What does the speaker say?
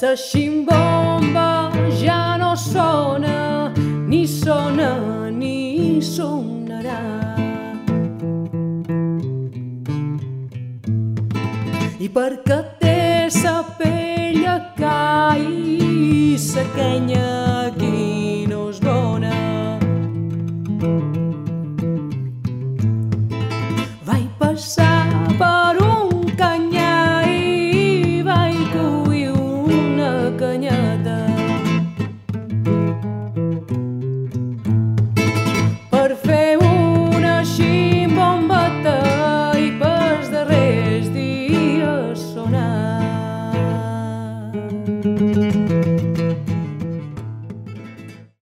sa ximbomba ja no sona, ni sona ni sonarà. I perquè té sa pell cai sa quenya